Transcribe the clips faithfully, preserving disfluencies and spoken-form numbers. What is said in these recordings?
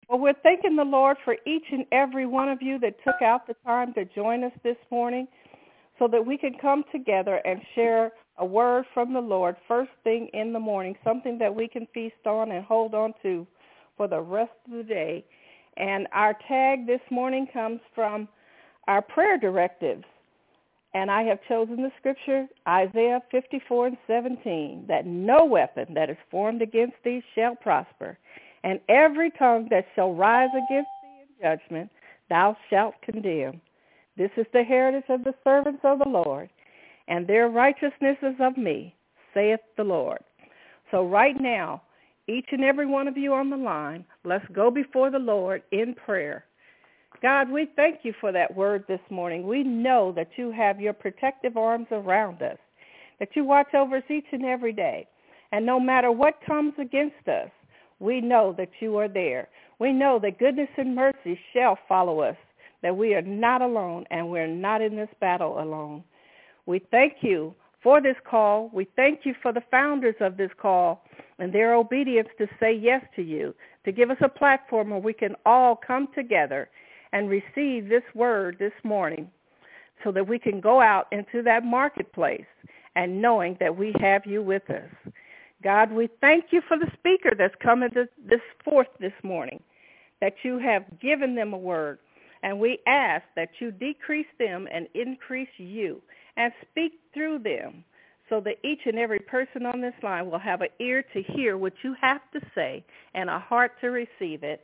Well, we're thanking the Lord for each and every one of you that took out the time to join us this morning so that we can come together and share a word from the Lord first thing in the morning, something that we can feast on and hold on to for the rest of the day. And our tag this morning comes from our prayer directives. And I have chosen the scripture, Isaiah fifty-four and seventeen, that no weapon that is formed against thee shall prosper, and every tongue that shall rise against thee in judgment thou shalt condemn. This is the heritage of the servants of the Lord, and their righteousness is of me, saith the Lord. So right now, each and every one of you on the line, let's go before the Lord in prayer. God, we thank you for that word this morning. We know that you have your protective arms around us, that you watch over us each and every day. And no matter what comes against us, we know that you are there. We know that goodness and mercy shall follow us, that we are not alone and we're not in this battle alone. We thank you for this call. We thank you for the founders of this call and their obedience to say yes to you, to give us a platform where we can all come together and receive this word this morning so that we can go out into that marketplace and knowing that we have you with us. God, we thank you for the speaker that's coming this, this forth this morning, that you have given them a word. And we ask that you decrease them and increase you and speak through them so that each and every person on this line will have an ear to hear what you have to say and a heart to receive it,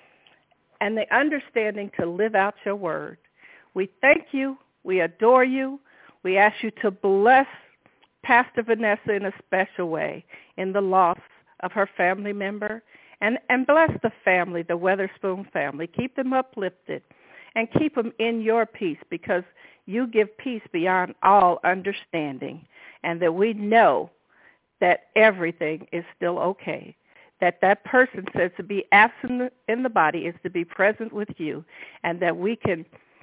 and the understanding to live out your word. We thank you. We adore you. We ask you to bless Pastor Vanessa in a special way in the loss of her family member, and, and bless the family, the Weatherspoon family. Keep them uplifted and keep them in your peace, because you give peace beyond all understanding, and that we know that everything is still okay. That that person says to be absent in the body is to be present with you, and that we can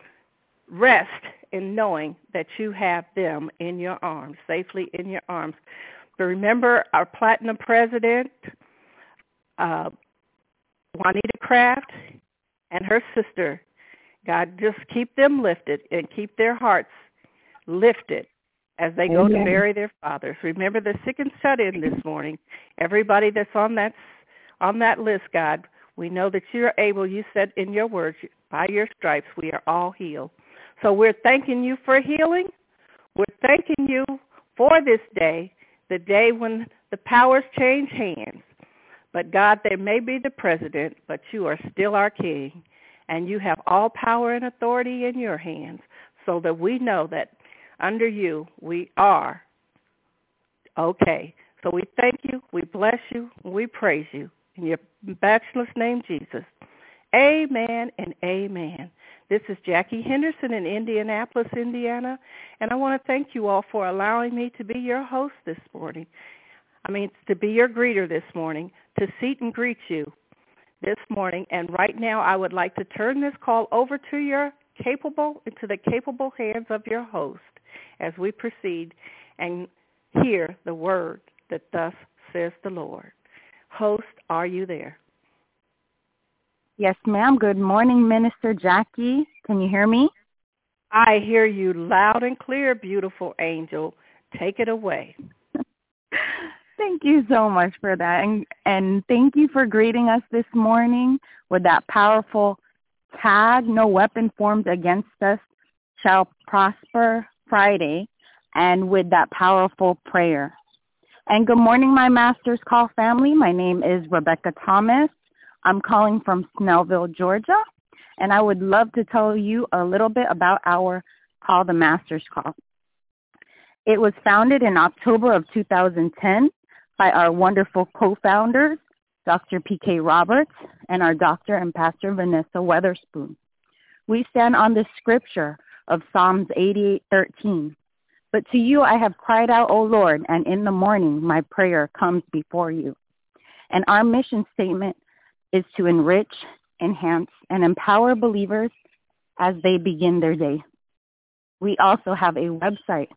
rest in knowing that you have them in your arms, safely in your arms. But remember our platinum president, uh, Juanita Craft, and her sister. God, just keep them lifted and keep their hearts lifted as they go Amen. To bury their fathers. Remember the sick and shut in this morning. Everybody that's on that on that list, God, we know that you're able. You said in your words, by your stripes we are all healed. So we're thanking you for healing. We're thanking you for this day, the day when the powers change hands. But God, they may be the president, but you are still our king, and you have all power and authority in your hands, so that we know that under you we are okay. So we thank you, we bless you, we praise you. In your matchless name, Jesus. Amen and amen. This is Jackie Henderson in Indianapolis, Indiana, and I want to thank you all for allowing me to be your host this morning. I mean, to be your greeter this morning, to seat and greet you this morning. And right now I would like to turn this call over to your capable, into the capable hands of your host as we proceed and hear the word that thus says the Lord. Host, are you there? Yes, ma'am. Good morning, Minister Jackie. Can you hear me? I hear you loud and clear, beautiful angel. Take it away. Thank you so much for that. And, and thank you for greeting us this morning with that powerful tag, no weapon formed against us shall prosper Friday, and with that powerful prayer. And good morning, my Master's Call family. My name is Rebecca Thomas. I'm calling from Snellville, Georgia, and I would love to tell you a little bit about our call, the Master's Call. It was founded in October of two thousand ten by our wonderful co-founders, Doctor P K Roberts and our Doctor and Pastor Vanessa Weatherspoon. We stand on the scripture of Psalms eighty-eight thirteen. But to you I have cried out, O Lord, and in the morning my prayer comes before you. And our mission statement is to enrich, enhance, and empower believers as they begin their day. We also have a website,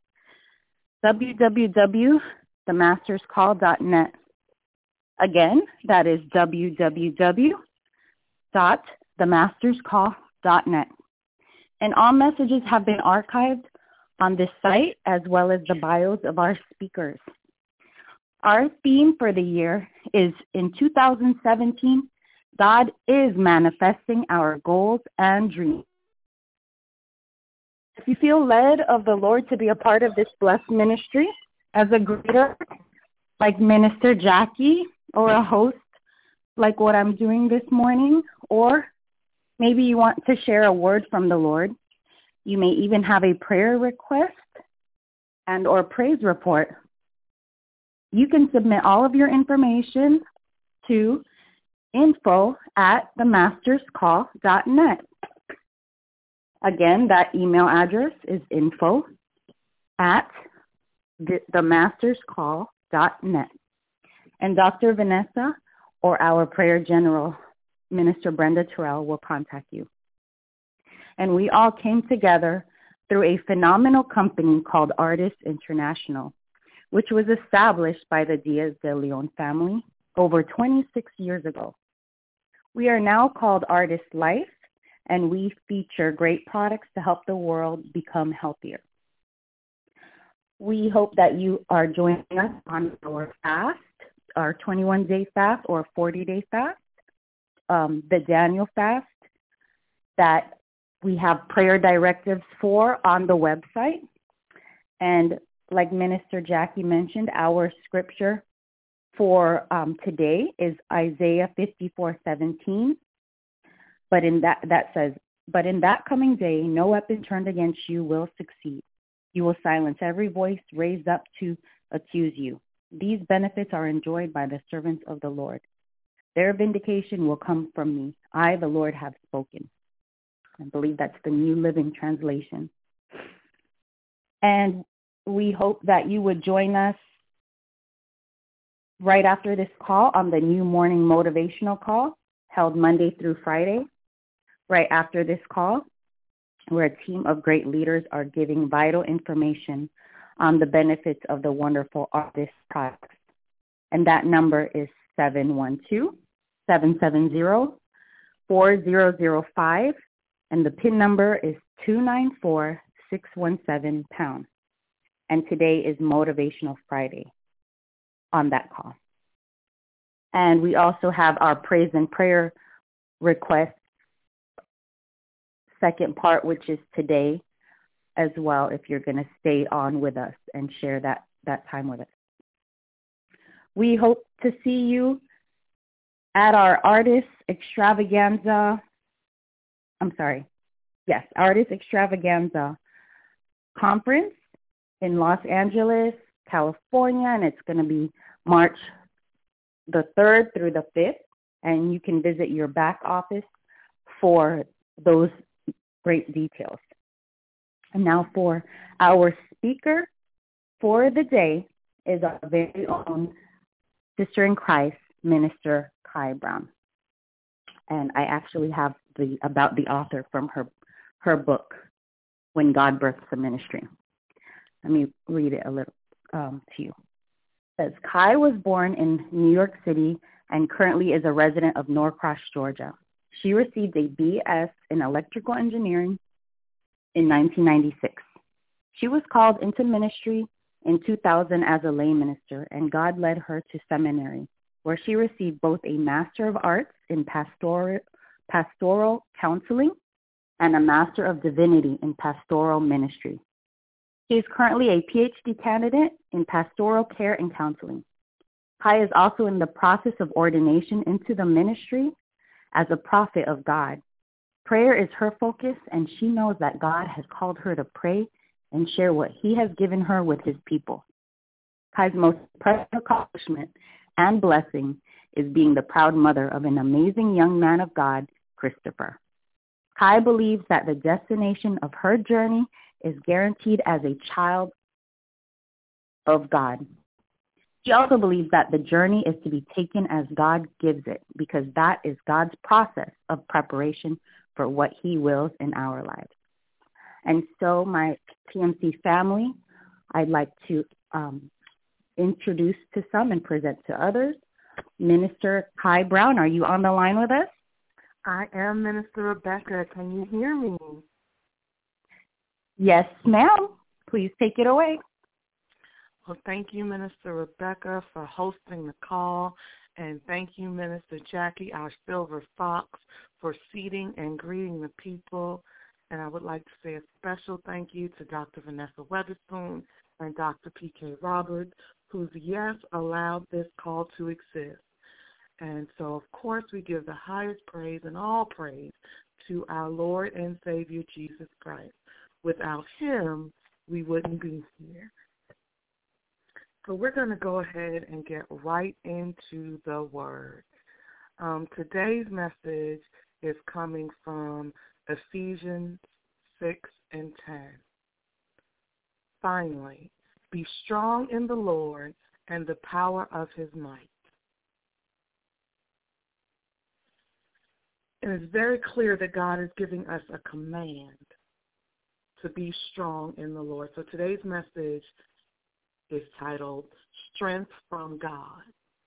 w w w dot the masters call dot net. Again, that is w w w dot the masters call dot net. And all messages have been archived on this site as well as the bios of our speakers. Our theme for the year is in two thousand seventeen, God is manifesting our goals and dreams. If you feel led of the Lord to be a part of this blessed ministry as a greeter like Minister Jackie or a host like what I'm doing this morning, or maybe you want to share a word from the Lord, you may even have a prayer request and or praise report, you can submit all of your information to info at the masters call dot net. Again, that email address is info at the masters call dot net. And Doctor Vanessa or our prayer general, Minister Brenda Terrell, will contact you. And we all came together through a phenomenal company called Artists International, which was established by the Diaz de Leon family over twenty-six years ago. We are now called Artist Life, and we feature great products to help the world become healthier. We hope that you are joining us on our fast, our twenty-one day fast or forty day fast, um, the Daniel fast that we have prayer directives for on the website. And like Minister Jackie mentioned, our scripture for um, today is Isaiah fifty-four seventeen. But in that, that says, but in that coming day, no weapon turned against you will succeed. You will silence every voice raised up to accuse you. These benefits are enjoyed by the servants of the Lord. Their vindication will come from me. I, the Lord, have spoken. I believe that's the New Living Translation. And we hope that you would join us right after this call on the new morning motivational call held Monday through Friday. Right after this call, where a team of great leaders are giving vital information on the benefits of the wonderful Artist products. And that number is seven one two, seven seven zero, four zero zero five, and the PIN number is two nine four, six one seven pound. And today is Motivational Friday on that call. And we also have our praise and prayer request second part, which is today as well, if you're going to stay on with us and share that, that time with us. We hope to see you at our Artist Extravaganza, I'm sorry, yes, Artist Extravaganza conference in Los Angeles, California, and it's going to be March the third through the fifth, and you can visit your back office for those great details. And now for our speaker for the day is our very own sister in Christ, Minister Kai Brown. And I actually have the about the author from her her book, When God Births a Ministry. Let me read it a little um, to you. It says, Kai was born in New York City and currently is a resident of Norcross, Georgia. She received a B S in electrical engineering in nineteen ninety-six. She was called into ministry in two thousand as a lay minister, and God led her to seminary, where she received both a Master of Arts in pastoral, pastoral counseling and a Master of Divinity in pastoral ministry. She is currently a P H D candidate in pastoral care and counseling. Kai is also in the process of ordination into the ministry as a prophet of God. Prayer is her focus, and she knows that God has called her to pray and share what he has given her with his people. Kai's most precious accomplishment and blessing is being the proud mother of an amazing young man of God, Christopher. Kai believes that the destination of her journey is guaranteed as a child of God. She also believes that the journey is to be taken as God gives it, because that is God's process of preparation for what he wills in our lives. And so, my T M C family, I'd like to um, introduce to some and present to others. Minister Kai Brown, are you on the line with us? I am Minister Rebecca. Can you hear me? Yes, ma'am. Please take it away. Well, thank you, Minister Rebecca, for hosting the call. And thank you, Minister Jackie, our silver fox, for seating and greeting the people. And I would like to say a special thank you to Doctor Vanessa Weatherspoon and Doctor P K Roberts, whose yes allowed this call to exist. And so, of course, we give the highest praise and all praise to our Lord and Savior, Jesus Christ. Without him, we wouldn't be here. So we're going to go ahead and get right into the Word. Um, today's message is coming from Ephesians six and ten. Finally, be strong in the Lord and the power of his might. And it's very clear that God is giving us a command to be strong in the Lord. So today's message is titled Strength from God.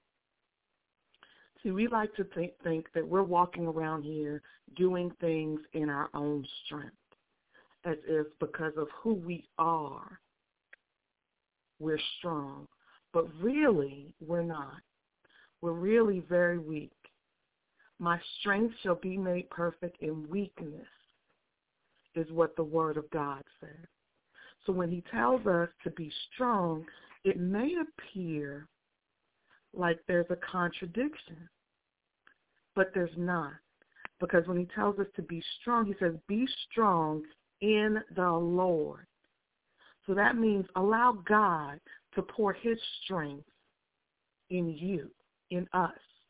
See, we like to think, think that we're walking around here doing things in our own strength, as if because of who we are, we're strong. But really, we're not. We're really very weak. My strength shall be made perfect in weakness, is what the Word of God says. So when he tells us to be strong, it may appear like there's a contradiction, but there's not. Because when he tells us to be strong, he says, be strong in the Lord. So that means allow God to pour his strength in you, in us.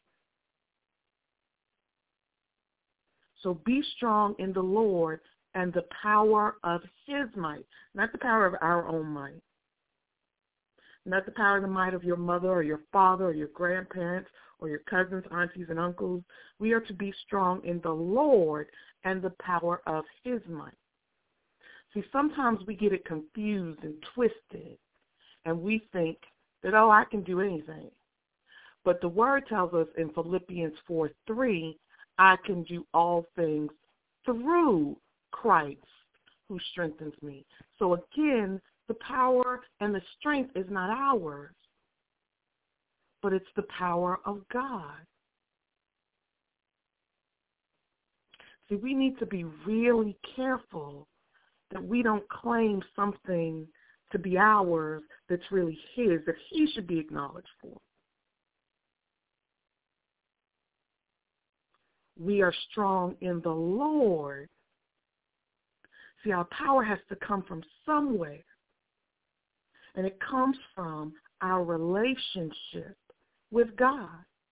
So be strong in the Lord and the power of his might, not the power of our own might, not the power of the might of your mother or your father or your grandparents or your cousins, aunties, and uncles. We are to be strong in the Lord and the power of his might. See, sometimes we get it confused and twisted, and we think that, oh, I can do anything. But the Word tells us in Philippians four three, I can do all things through Christ who strengthens me. So again, the power and the strength is not ours, but it's the power of God. See, we need to be really careful that we don't claim something to be ours that's really his, that he should be acknowledged for. We are strong in the Lord. See, our power has to come from somewhere, and it comes from our relationship with God.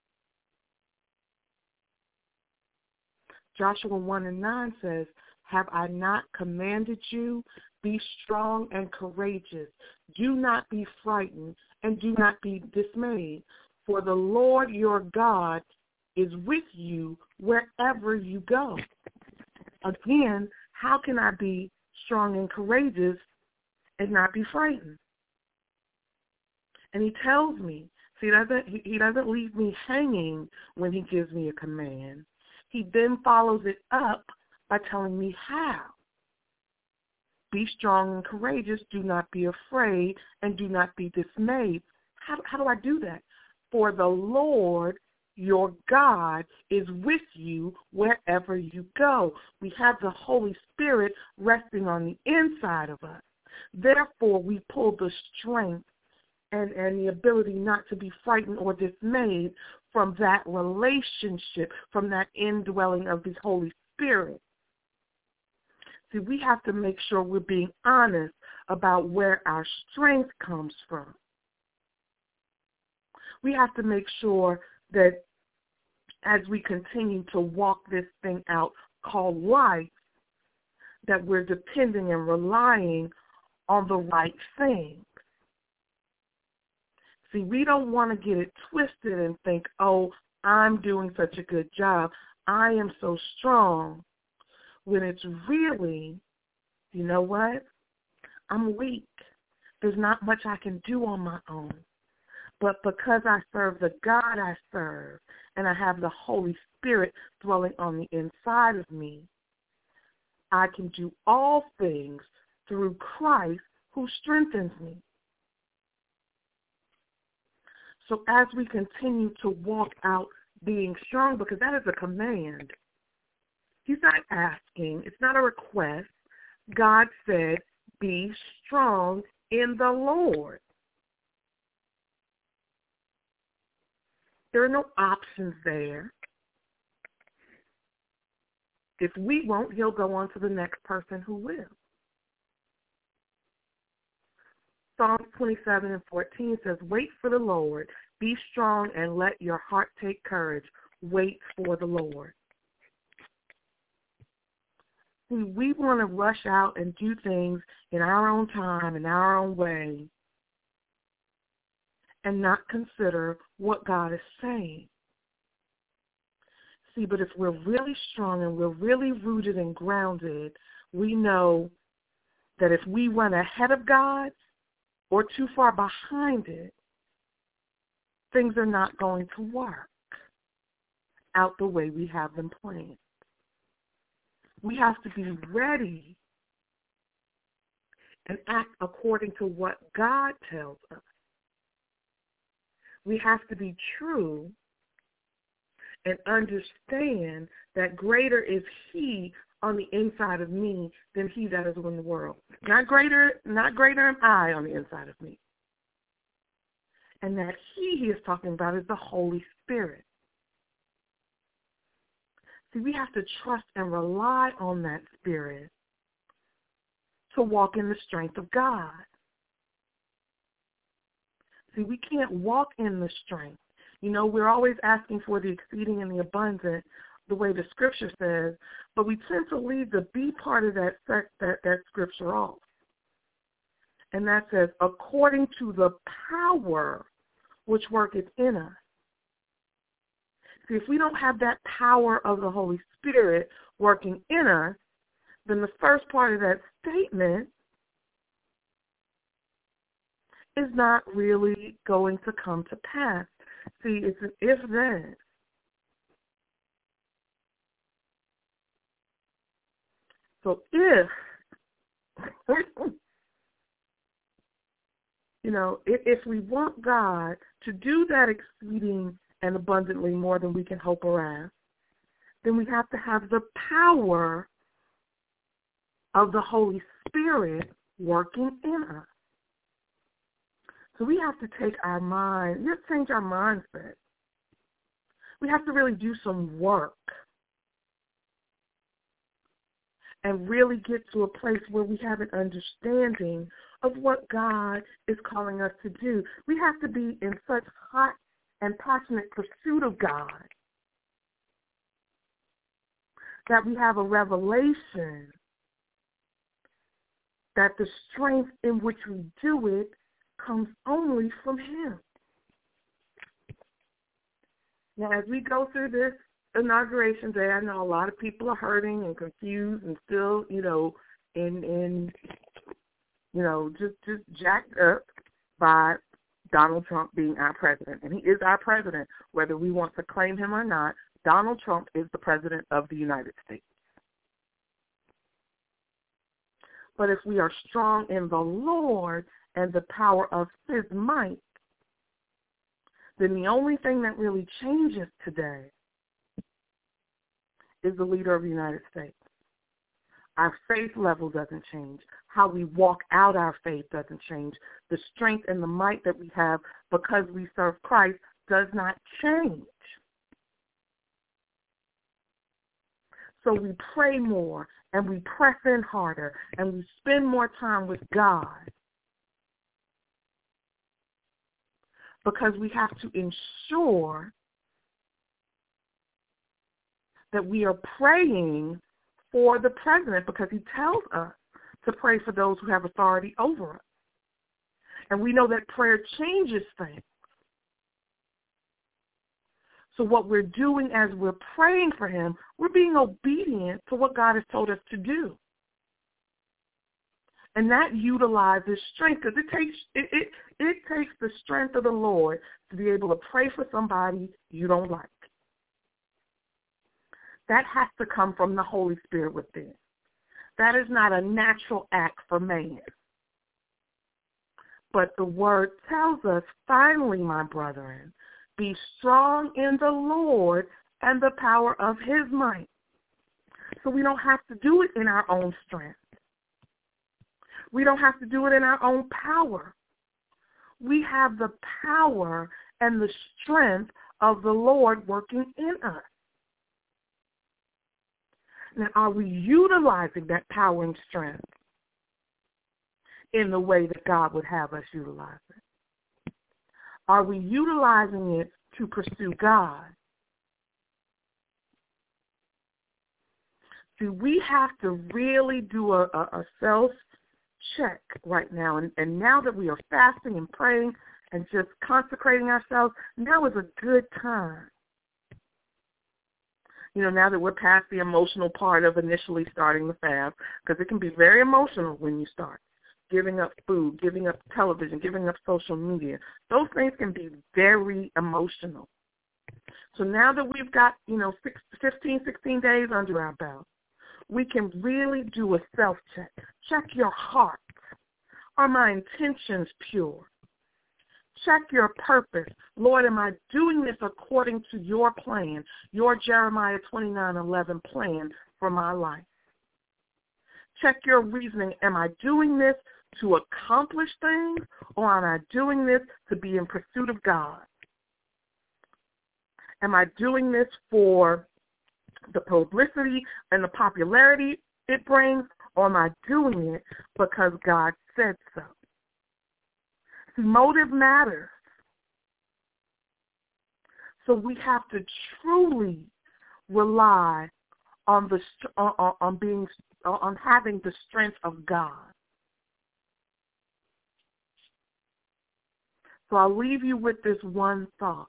Joshua one and nine says, have I not commanded you? Be strong and courageous. Do not be frightened and do not be dismayed, for the Lord your God is with you wherever you go. Again, how can I be strong and courageous and not be frightened? And he tells me, see, he doesn't, he, he doesn't leave me hanging when he gives me a command. He then follows it up by telling me how. Be strong and courageous, do not be afraid, and do not be dismayed. How, how do I do that? For the Lord your God is with you wherever you go. We have the Holy Spirit resting on the inside of us. Therefore, we pull the strength and, and the ability not to be frightened or dismayed from that relationship, from that indwelling of the Holy Spirit. See, we have to make sure we're being honest about where our strength comes from. We have to make sure that as we continue to walk this thing out called life, that we're depending and relying on the right things. See, we don't want to get it twisted and think, oh, I'm doing such a good job, I am so strong, when it's really, you know what, I'm weak. There's not much I can do on my own. But because I serve the God I serve, and I have the Holy Spirit dwelling on the inside of me, I can do all things through Christ who strengthens me. So as we continue to walk out being strong, because that is a command. He's not asking. It's not a request. God said, be strong in the Lord. There are no options there. If we won't, he'll go on to the next person who will. Psalms twenty-seven and fourteen says, wait for the Lord. Be strong and let your heart take courage. Wait for the Lord. See, we want to rush out and do things in our own time, in our own way, and not consider what God is saying. See, but if we're really strong and we're really rooted and grounded, we know that if we run ahead of God or too far behind it, things are not going to work out the way we have them planned. We have to be ready and act according to what God tells us. We have to be true and understand that greater is he on the inside of me than he that is in the world. Not greater, not greater am I on the inside of me. And that he he is talking about is the Holy Spirit. See, we have to trust and rely on that Spirit to walk in the strength of God. See, we can't walk in the strength. You know, we're always asking for the exceeding and the abundant, the way the Scripture says, but we tend to leave the B part of that that, that Scripture off. And that says, according to the power which worketh in us. See, if we don't have that power of the Holy Spirit working in us, then the first part of that statement is not really going to come to pass. See, it's an if-then. So if, you know, if, if we want God to do that exceeding and abundantly more than we can hope or ask, then we have to have the power of the Holy Spirit working in us. So we have to take our mind, we have to change our mindset. We have to really do some work and really get to a place where we have an understanding of what God is calling us to do. We have to be in such hot and passionate pursuit of God that we have a revelation that the strength in which we do it comes only from him. Now, as we go through this inauguration day, I know a lot of people are hurting and confused and still, you know, in, in you know, just, just jacked up by Donald Trump being our president. And he is our president, whether we want to claim him or not. Donald Trump is the president of the United States. But if we are strong in the Lord and the power of his might, then the only thing that really changes today is the leader of the United States. Our faith level doesn't change. How we walk out our faith doesn't change. The strength and the might that we have because we serve Christ does not change. So we pray more and we press in harder and we spend more time with God because we have to ensure that we are praying for the president because he tells us to pray for those who have authority over us. And we know that prayer changes things. So what we're doing as we're praying for him, we're being obedient to what God has told us to do. And that utilizes strength because it takes it, it it takes the strength of the Lord to be able to pray for somebody you don't like. That has to come from the Holy Spirit within. That is not a natural act for man. But the word tells us, finally, my brethren, be strong in the Lord and the power of his might. So we don't have to do it in our own strength. We don't have to do it in our own power. We have the power and the strength of the Lord working in us. Now, are we utilizing that power and strength in the way that God would have us utilize it? Are we utilizing it to pursue God? See, we have to really do a, a, a self-check right now. And, and now that we are fasting and praying and just consecrating ourselves, now is a good time. You know, now that we're past the emotional part of initially starting the fast, because it can be very emotional when you start. Giving up food, giving up television, giving up social media. Those things can be very emotional. So now that we've got, you know, six, fifteen, sixteen days under our belt, we can really do a self-check. Check your heart. Are my intentions pure? Check your purpose. Lord, am I doing this according to your plan, your Jeremiah twenty-nine eleven plan for my life? Check your reasoning. Am I doing this to accomplish things, or am I doing this to be in pursuit of God? Am I doing this for the publicity and the popularity it brings, or am I doing it because God said so? See, motive matters. So we have to truly rely on the on, on being on having the strength of God. So I'll leave you with this one thought.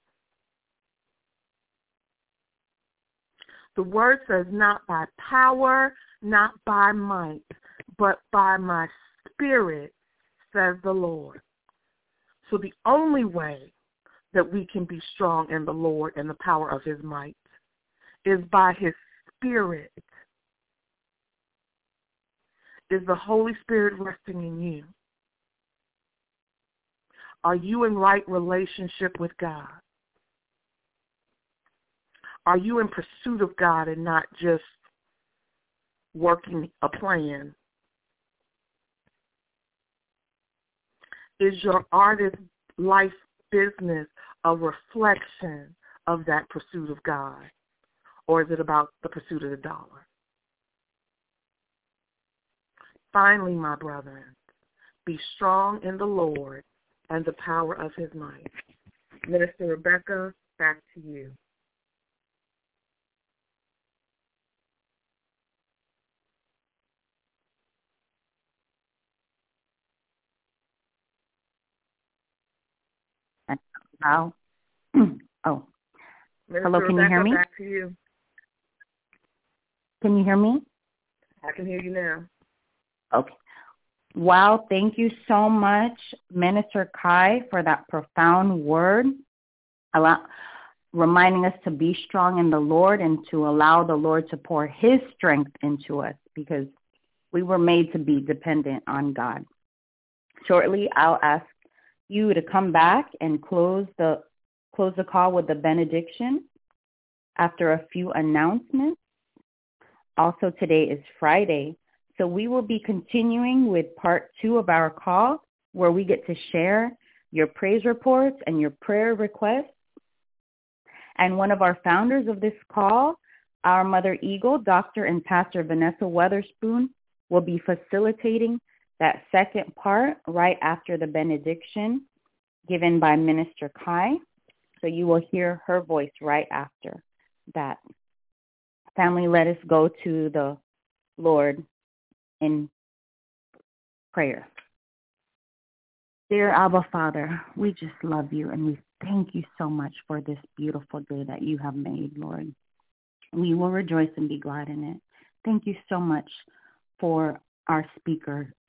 The word says, not by power, not by might, but by my spirit, says the Lord. So the only way that we can be strong in the Lord and the power of his might is by his spirit. Is the Holy Spirit resting in you? Are you in right relationship with God? Are you in pursuit of God and not just working a plan? Is your artist life business a reflection of that pursuit of God? Or is it about the pursuit of the dollar? Finally, my brethren, be strong in the Lord and the power of his might. Minister Rebecca, back to you. Wow. Oh. Minister Hello, can Rebecca, you hear me? Back to you. Can you hear me? I can hear you now. Okay. Wow, thank you so much, Minister Kai, for that profound word, allow, reminding us to be strong in the Lord and to allow the Lord to pour his strength into us, because we were made to be dependent on God. Shortly, I'll ask you to come back and close the close the call with the benediction after a few announcements. Also, today is Friday, so we will be continuing with part two of our call, where we get to share your praise reports and your prayer requests. And one of our founders of this call, our Mother Eagle, Doctor and Pastor Vanessa Weatherspoon, will be facilitating that second part right after the benediction given by Minister Kai. So you will hear her voice right after that. Family, let us go to the Lord in prayer. Dear Abba Father, we just love you and we thank you so much for this beautiful day that you have made, Lord. We will rejoice and be glad in it. Thank you so much for our speaker,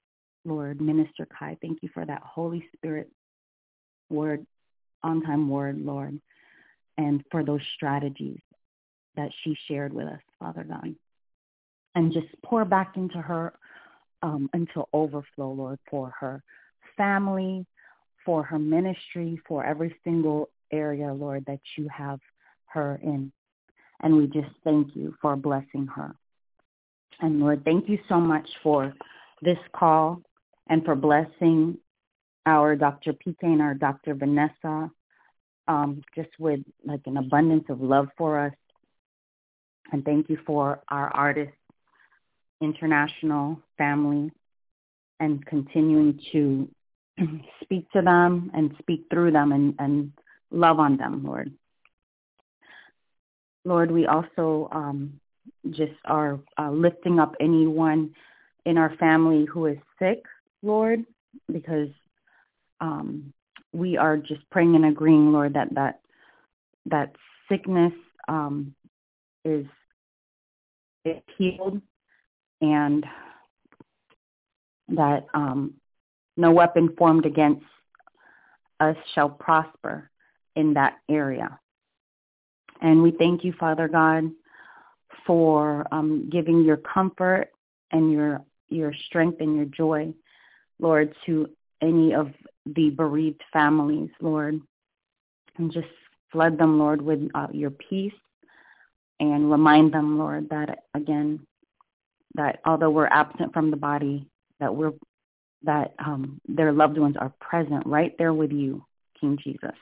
Lord, Minister Kai. Thank you for that Holy Spirit word, on-time word, Lord, and for those strategies that she shared with us, Father God. And just pour back into her um, until overflow, Lord, for her family, for her ministry, for every single area, Lord, that you have her in. And we just thank you for blessing her. And Lord, thank you so much for this call and for blessing our Doctor P K and our Doctor Vanessa, um, just with like an abundance of love for us. And thank you for our Artist International family and continuing to speak to them and speak through them and, and love on them, Lord. Lord, we also um, just are uh, lifting up anyone in our family who is sick, Lord, because um, we are just praying and agreeing, Lord, that that, that sickness um, is, is healed and that um, no weapon formed against us shall prosper in that area. And we thank you, Father God, for um, giving your comfort and your your strength and your joy, Lord, to any of the bereaved families, Lord. And just flood them, Lord, with uh, your peace and remind them, Lord, that, again, that although we're absent from the body, that we're that um, their loved ones are present right there with you, King Jesus.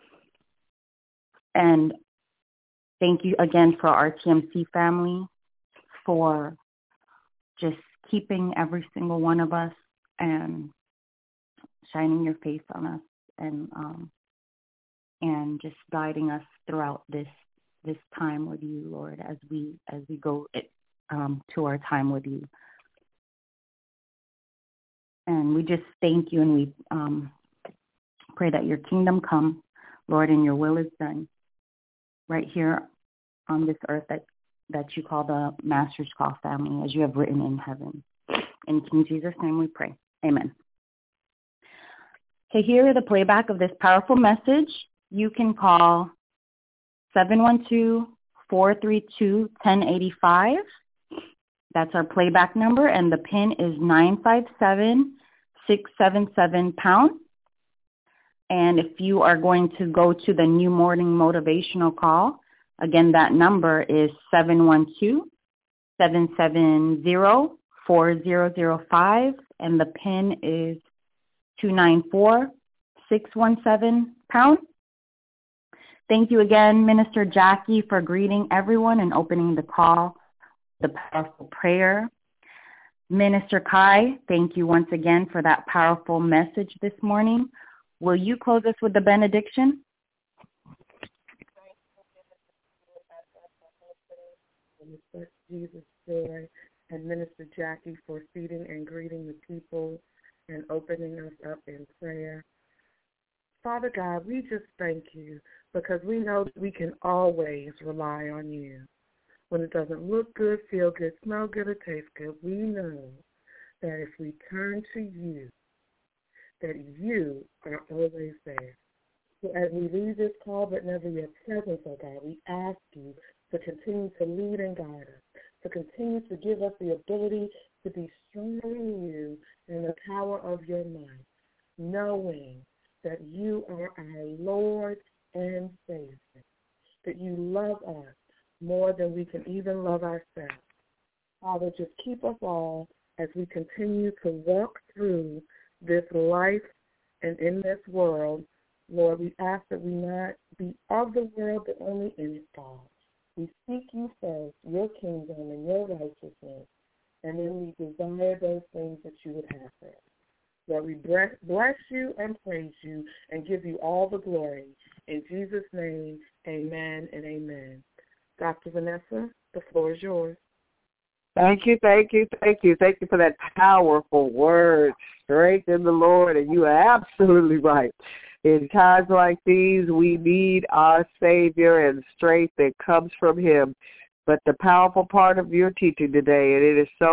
And thank you again for our T M C family for just keeping every single one of us and shining your face on us and um, and just guiding us throughout this this time with you, Lord, as we as we go it, um, to our time with you. And we just thank you, and we um, pray that your kingdom come, Lord, and your will is done right here on this earth that, that you call the Master's Call family, as you have written in heaven. In King Jesus' name we pray. Amen. To hear the playback of this powerful message, you can call seven one two, four three two, one zero eight five. That's our playback number, and the PIN is nine five seven, six seven seven pound. And if you are going to go to the New Morning Motivational Call, again, that number is seven one two, seven seven zero, four zero zero five, and the PIN is two nine four, six one seven pound. Thank you again, Minister Jackie, for greeting everyone and opening the call, the powerful prayer. Minister Kai, thank you once again for that powerful message this morning. Will you close us with the benediction? Minister Jesus Joy and Minister Jackie for feeding and greeting the people and opening us up in prayer. Father God, we just thank you because we know that we can always rely on you. When it doesn't look good, feel good, smell good, or taste good, we know that if we turn to you, that you are always there. So as we leave this call, but never your presence, oh God, we ask you to continue to lead and guide us, to continue to give us the ability to be strong in you and the power of your might, knowing that you are our Lord and Savior, that you love us more than we can even love ourselves. Father, just keep us all as we continue to walk through this life and in this world. Lord, we ask that we not be of the world, but only in it, God. We seek you first, your kingdom and your righteousness, and then we desire those things that you would have for us. Lord, we bless you and praise you and give you all the glory. In Jesus' name, amen and amen. Doctor Vanessa, the floor is yours. Thank you, thank you, thank you. Thank you for that powerful word, strength in the Lord, and you are absolutely right. In times like these, we need our Savior and strength that comes from him. But the powerful part of your teaching today, and it is so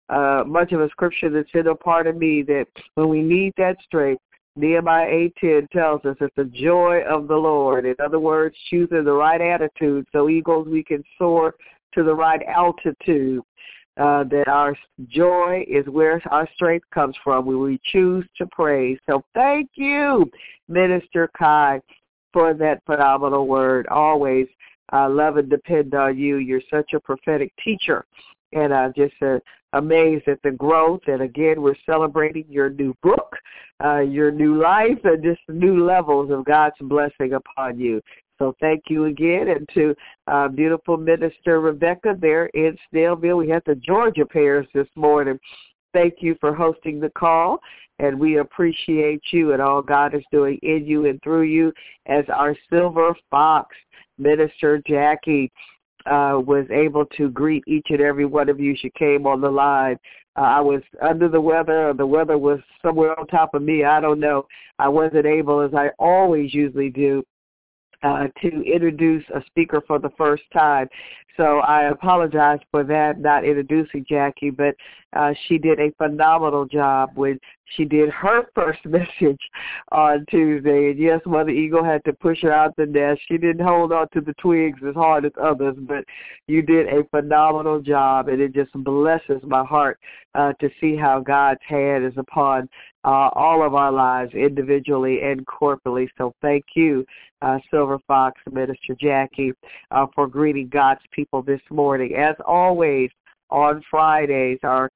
uh, much of a scripture that's in a part of me that when we need that strength, Nehemiah eight ten tells us it's the joy of the Lord. In other words, choosing the right attitude so eagles we can soar to the right altitude. Uh, that our joy is where our strength comes from when we choose to praise. So thank you, Minister Kai, for that phenomenal word. Always uh, love and depend on you. You're such a prophetic teacher. And I'm just uh, amazed at the growth. And again, we're celebrating your new book, uh, your new life, and just new levels of God's blessing upon you. So thank you again. And to uh, beautiful Minister Rebecca there in Snellville. We had the Georgia pairs this morning. Thank you for hosting the call. And we appreciate you and all God is doing in you and through you as our Silver Fox, Minister Jackie, uh, was able to greet each and every one of you. She came on the line. Uh, I was under the weather, or the weather was somewhere on top of me. I don't know. I wasn't able, as I always usually do, Uh, to introduce a speaker for the first time. So I apologize for that, not introducing Jackie, but uh, she did a phenomenal job when she did her first message on Tuesday. And yes, Mother Eagle had to push her out the nest. She didn't hold on to the twigs as hard as others, but you did a phenomenal job, and it just blesses my heart uh, to see how God's hand is upon uh, all of our lives, individually and corporately. So thank you, uh, Silver Fox, Minister Jackie, uh, for greeting God's people this morning. As always, on Fridays, our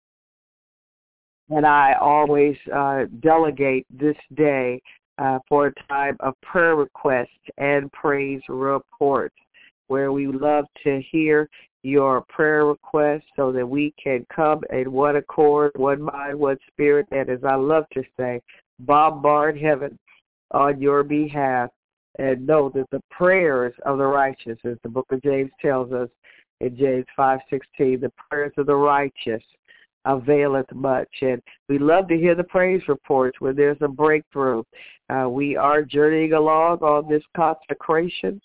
and I always uh, delegate this day uh, for a time of prayer requests and praise reports, where we love to hear your prayer requests so that we can come in one accord, one mind, one spirit, and as I love to say, bombard heaven on your behalf, and know that the prayers of the righteous, as the book of James tells us in James five sixteen, the prayers of the righteous availeth much. And we love to hear the praise reports when there's a breakthrough. Uh, we are journeying along on this consecration.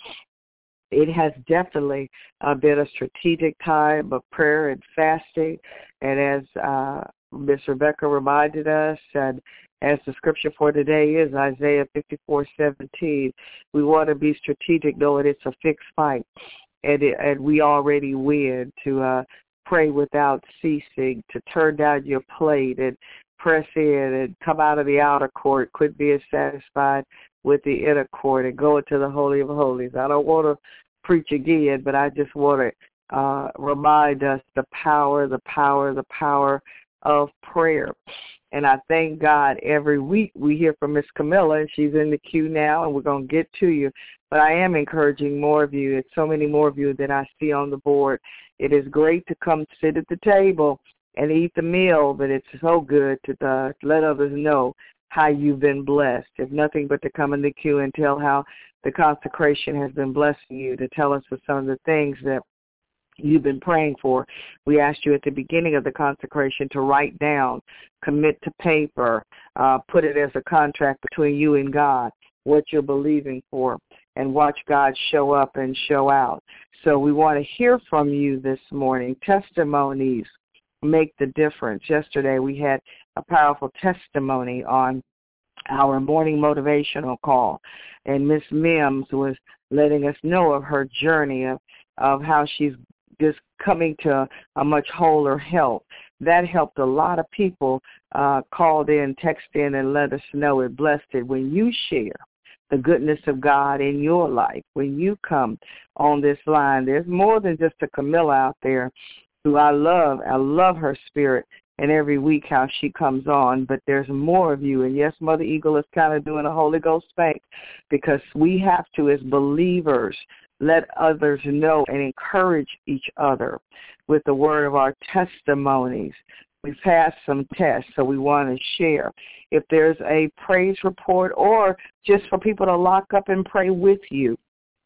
It has definitely uh, been a strategic time of prayer and fasting. And as uh, Miz Rebecca reminded us, and as the scripture for today is Isaiah fifty-four seventeen, we want to be strategic, knowing it's a fixed fight, and it, and we already win. To uh, pray without ceasing, to turn down your plate and press in and come out of the outer court, quit being satisfied with the inner court and go into the Holy of Holies. I don't want to preach again, but I just want to uh, remind us the power, the power, the power of prayer. And I thank God every week we hear from Miss Camilla, and she's in the queue now, and we're going to get to you. But I am encouraging more of you. It's so many more of you that I see on the board. It is great to come sit at the table and eat the meal, but it's so good to uh, let others know how you've been blessed. If nothing but to come in the queue and tell how the consecration has been blessing you, to tell us of some of the things that you've been praying for. We asked you at the beginning of the consecration to write down, commit to paper, uh, put it as a contract between you and God, what you're believing for, and watch God show up and show out. So we want to hear from you this morning. Testimonies make the difference. Yesterday we had a powerful testimony on our morning motivational call, and Miss Mims was letting us know of her journey of, of how she's just coming to a much wholer health. That helped a lot of people uh, called in, texted in, and let us know it blessed it. When you share the goodness of God in your life, when you come on this line, there's more than just a Camilla out there who I love. I love her spirit, and every week how she comes on, but there's more of you. And yes, Mother Eagle is kind of doing a Holy Ghost spank, because we have to, as believers, let others know and encourage each other with the word of our testimonies. We've passed some tests, so we want to share. If there's a praise report, or just for people to lock up and pray with you,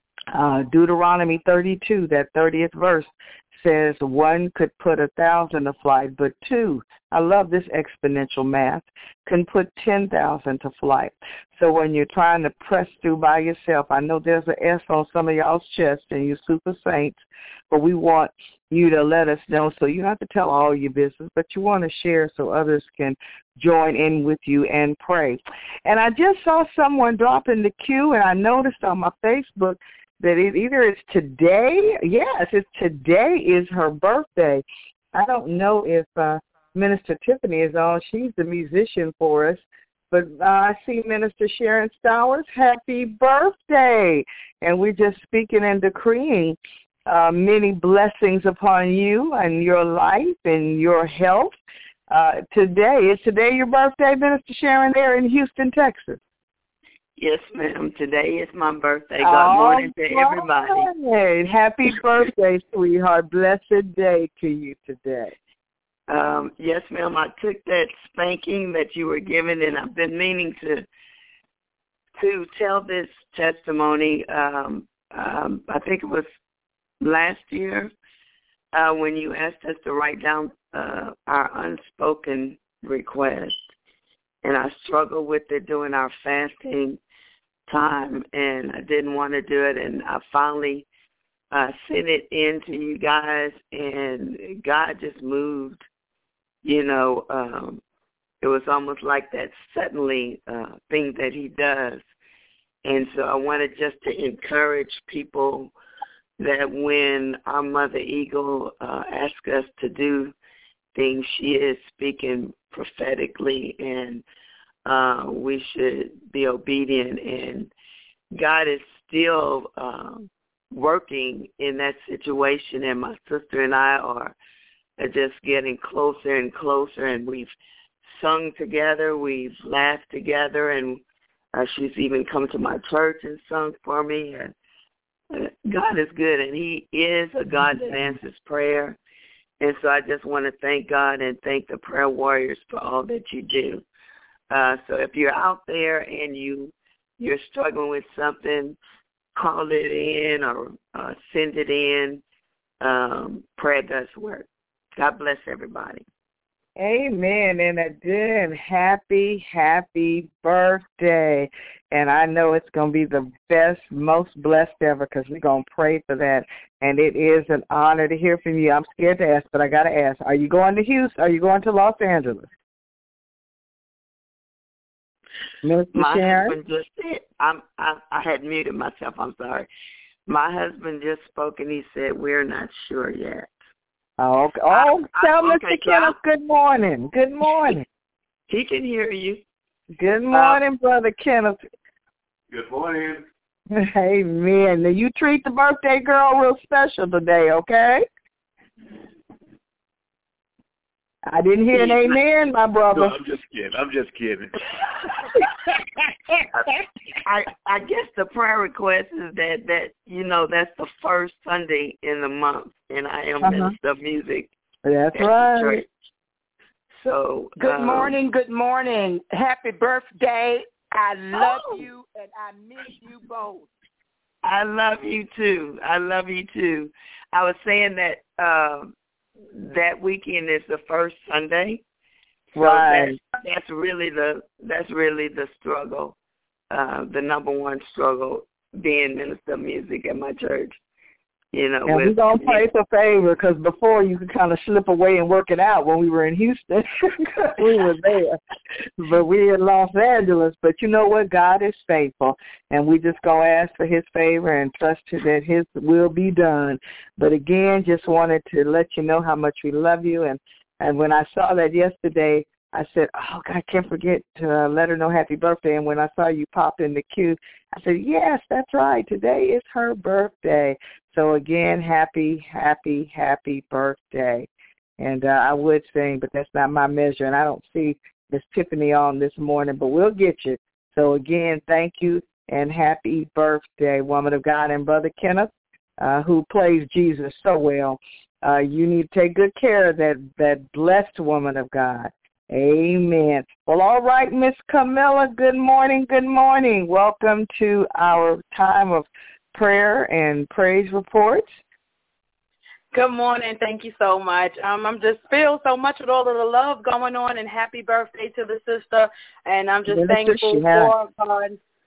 uh, Deuteronomy thirty-two, that thirtieth verse, says one could put a thousand to flight, but two, I love this exponential math, can put ten thousand to flight. So when you're trying to press through by yourself, I know there's an S on some of y'all's chest and you super saints, but we want you to let us know, so you don't have to tell all your business, but you want to share so others can join in with you and pray. And I just saw someone drop in the queue, and I noticed on my Facebook that it either it's today, yes, it's today is her birthday. I don't know if uh, Minister Tiffany is on. She's the musician for us. But uh, I see Minister Sharon Stowers. Happy birthday. And we're just speaking and decreeing uh, many blessings upon you and your life and your health. Uh, today, is today your birthday, Minister Sharon, there in Houston, Texas? Yes, ma'am. Today is my birthday. Good morning to everybody. Right. Happy birthday, sweetheart. Blessed day to you today. Um, yes, ma'am. I took that spanking that you were given, and I've been meaning to to tell this testimony. Um, um, I think it was last year uh, when you asked us to write down uh, our unspoken request, and I struggled with it during our fasting time, and I didn't want to do it, and I finally uh, sent it in to you guys, and God just moved. You know, um, it was almost like that suddenly uh, thing that he does. And so I wanted just to encourage people that when our Mother Eagle uh, asks us to do things, she is speaking prophetically, and uh, we should be obedient. And God is still uh, working in that situation, and my sister and I are just getting closer and closer, and we've sung together, we've laughed together, and uh, she's even come to my church and sung for me. And uh, God is good, and he is a God that answers prayer. And so I just want to thank God and thank the prayer warriors for all that you do. Uh, so if you're out there and you, you're struggling with something, call it in or uh, send it in. Um, prayer does work. God bless everybody. Amen. And again, happy, happy birthday. And I know it's going to be the best, most blessed ever because we're going to pray for that. And it is an honor to hear from you. I'm scared to ask, but I got to ask. Are you going to Houston? Are you going to Los Angeles? Mister My Sharon? husband just said, I'm, I, I had muted myself. I'm sorry. My husband just spoke, and he said, we're not sure yet. Oh, okay. oh I, tell I, Mister okay, Kenneth good morning. Good morning. He can hear you. Good morning, uh, Brother Kenneth. Good morning. Amen. Now, you treat the birthday girl real special today, okay? I didn't hear an amen, my brother. No, I'm just kidding. I'm just kidding. I I guess the prayer request is that, that, you know, that's the first Sunday in the month, and I am uh-huh. Minister of Music. That's right. So, good um, morning, good morning. Happy birthday. I love oh. you, and I miss you both. I love you, too. I love you, too. I was saying that um, that weekend is the first Sunday. So right. That's, that's really the that's really the struggle, uh, the number one struggle, being Minister of Music at my church. You know, and with, we're going to pray for favor because before you could kind of slip away and work it out when we were in Houston. We were there. But we're in Los Angeles. But you know what? God is faithful. And we just going to ask for his favor and trust that his will be done. But again, just wanted to let you know how much we love you. And, and when I saw that yesterday, I said, oh, God, I can't forget to uh, let her know happy birthday. And when I saw you pop in the queue, I said, yes, that's right. Today is her birthday. So, again, happy, happy, happy birthday. And uh, I would sing, but that's not my measure. And I don't see Miss Tiffany on this morning, but we'll get you. So, again, thank you and happy birthday, woman of God. And Brother Kenneth, uh, who plays Jesus so well, uh, you need to take good care of that, that blessed woman of God. Amen. Well, all right, Miss Camilla, good morning, good morning. Welcome to our time of prayer and praise reports. Good morning. Thank you so much. Um, I'm just feel so much with all of the love going on, and happy birthday to the sister. And I'm just Minister thankful Sharon. for God.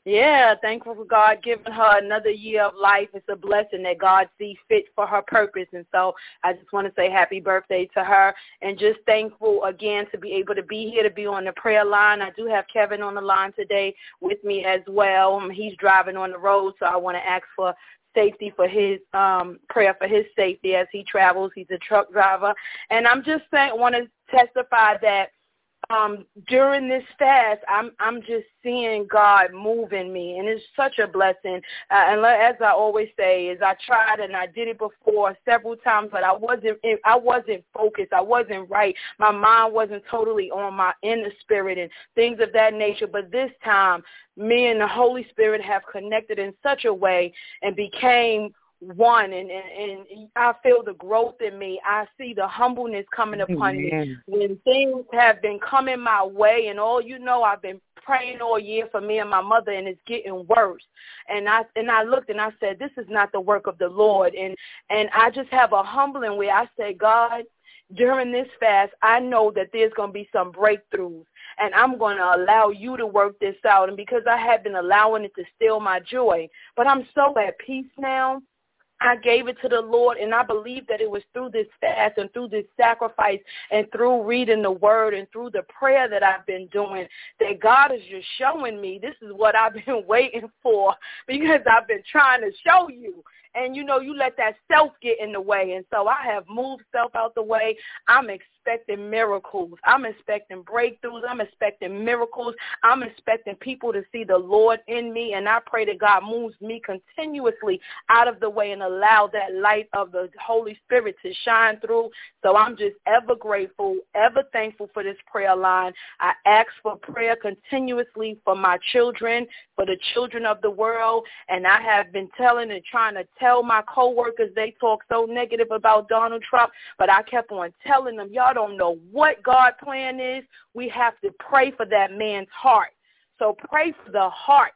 Yeah, thankful for God giving her another year of life. It's a blessing that God sees fit for her purpose. And so I just want to say happy birthday to her, and just thankful again to be able to be here, to be on the prayer line. I do have Kevin on the line today with me as well. He's driving on the road, so I want to ask for safety for his um, prayer for his safety as he travels. He's a truck driver. And I'm just saying, want to testify that Um, during this fast, I'm I'm just seeing God moving me, and it's such a blessing. Uh, and as I always say, is I tried and I did it before several times, but I wasn't I wasn't focused. I wasn't right. My mind wasn't totally on my inner spirit and things of that nature. But this time, me and the Holy Spirit have connected in such a way and became one, and, and, and I feel the growth in me. I see the humbleness coming upon Amen. me when things have been coming my way, and all you know, I've been praying all year for me and my mother, and it's getting worse. And I and I looked and I said, this is not the work of the Lord. And and I just have a humbling where I say, God, during this fast, I know that there's going to be some breakthroughs, and I'm going to allow you to work this out. And because I had been allowing it to steal my joy, but I'm so at peace now. I gave it to the Lord, and I believe that it was through this fast and through this sacrifice and through reading the word and through the prayer that I've been doing that God is just showing me this is what I've been waiting for, because I've been trying to show you. And, you know, you let that self get in the way. And so I have moved self out the way. I'm expecting miracles. I'm expecting breakthroughs. I'm expecting miracles. I'm expecting people to see the Lord in me. And I pray that God moves me continuously out of the way and allow that light of the Holy Spirit to shine through. So I'm just ever grateful, ever thankful for this prayer line. I ask for prayer continuously for my children, for the children of the world. And I have been telling and trying to tell my coworkers, they talk so negative about Donald Trump, but I kept on telling them, y'all don't know what God's plan is. We have to pray for that man's heart. So pray for the heart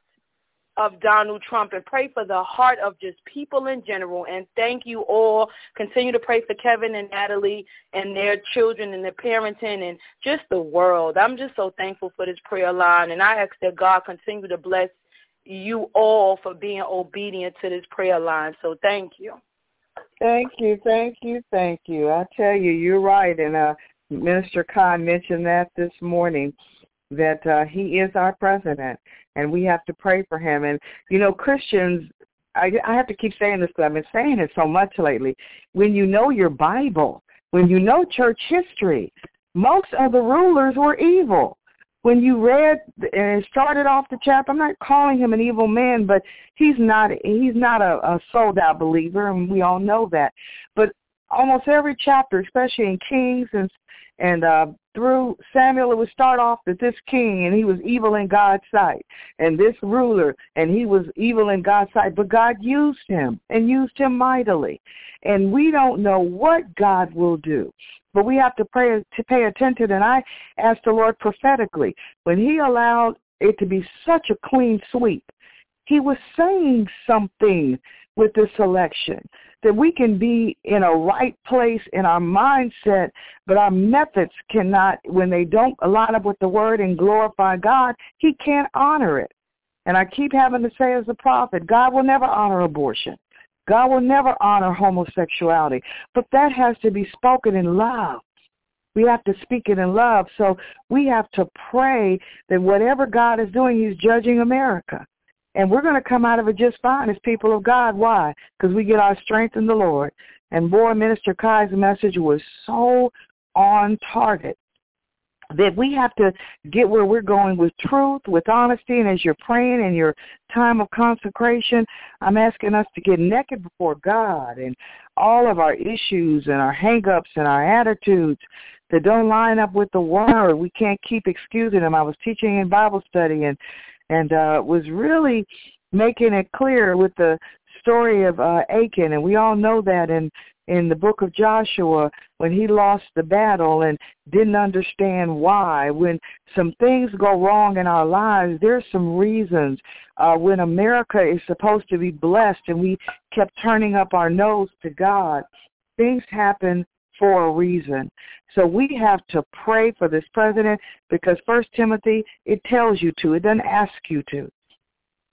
of Donald Trump and pray for the heart of just people in general. And thank you all. Continue to pray for Kevin and Natalie and their children and their parenting and just the world. I'm just so thankful for this prayer line, and I ask that God continue to bless you all for being obedient to this prayer line. So thank you. Thank you, thank you, thank you. I tell you, you're right. And uh, Minister Khan mentioned that this morning, that uh, he is our president, and we have to pray for him. And, you know, Christians, I, I have to keep saying this because I've been saying it so much lately. When you know your Bible, when you know church history, most of the rulers were evil. When you read and it started off the chapter, I'm not calling him an evil man, but he's not he's not a, a sold-out believer, and we all know that. But almost every chapter, especially in Kings and and uh, through Samuel, it would start off that this king, and he was evil in God's sight, and this ruler, and he was evil in God's sight, but God used him and used him mightily. And we don't know what God will do, but we have to pray to pay attention. And I asked the Lord prophetically, when he allowed it to be such a clean sweep, he was saying something with this election, that we can be in a right place in our mindset, but our methods cannot, when they don't line up with the word and glorify God, he can't honor it. And I keep having to say as a prophet, God will never honor abortion. God will never honor homosexuality, but that has to be spoken in love. We have to speak it in love. So we have to pray that whatever God is doing, he's judging America. And we're going to come out of it just fine as people of God. Why? Because we get our strength in the Lord. And boy, Minister Kai's message was so on target that we have to get where we're going with truth, with honesty. And as you're praying in your time of consecration, I'm asking us to get naked before God, and all of our issues and our hang-ups and our attitudes that don't line up with the word, we can't keep excusing them. I was teaching in Bible study and and uh, was really making it clear with the story of uh, Achan, and we all know that in, in the book of Joshua, when he lost the battle and didn't understand why. When some things go wrong in our lives, there's some reasons. Uh, when America is supposed to be blessed and we kept turning up our nose to God, things happen for a reason. So we have to pray for this president, because First Timothy, it tells you to. It doesn't ask you to.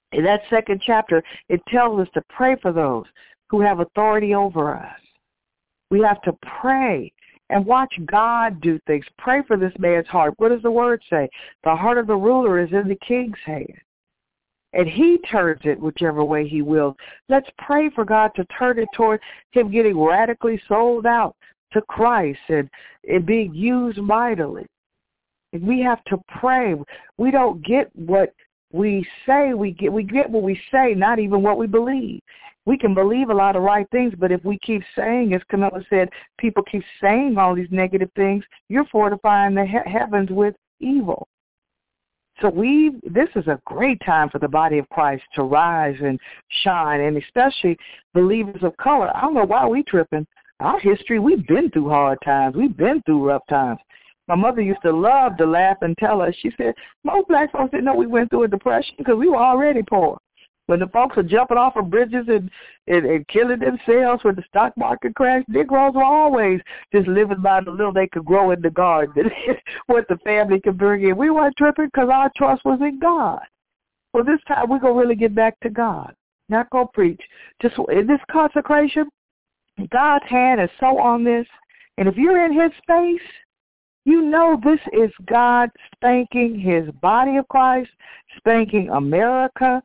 In that second chapter, it tells us to pray for those who have authority over us. We have to pray and watch God do things. Pray for this man's heart. What does the word say? The heart of the ruler is in the king's hand, and he turns it whichever way he wills. Let's pray for God to turn it toward him getting radically sold out to Christ and, and being used mightily. And we have to pray. We don't get what we say. We get we get what we say, not even what we believe. We can believe a lot of right things, but if we keep saying, as Camilla said, people keep saying all these negative things, you're fortifying the he- heavens with evil. So we, this is a great time for the body of Christ to rise and shine, and especially believers of color. I don't know why we tripping. Our history, we've been through hard times. We've been through rough times. My mother used to love to laugh and tell us. She said, most black folks didn't know we went through a depression because we were already poor. When the folks are jumping off of bridges and, and, and killing themselves when the stock market crashed, Negroes were always just living by the little they could grow in the garden, what the family could bring in. We weren't tripping because our trust was in God. Well, this time we're going to really get back to God, not go preach. Just in this consecration, God's hand is so on this. And if you're in his space, you know this is God spanking his body of Christ, spanking America,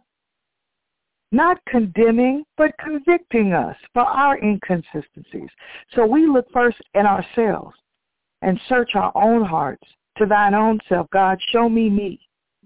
not condemning, but convicting us for our inconsistencies. So we look first at ourselves and search our own hearts. To thine own self, God, show me me.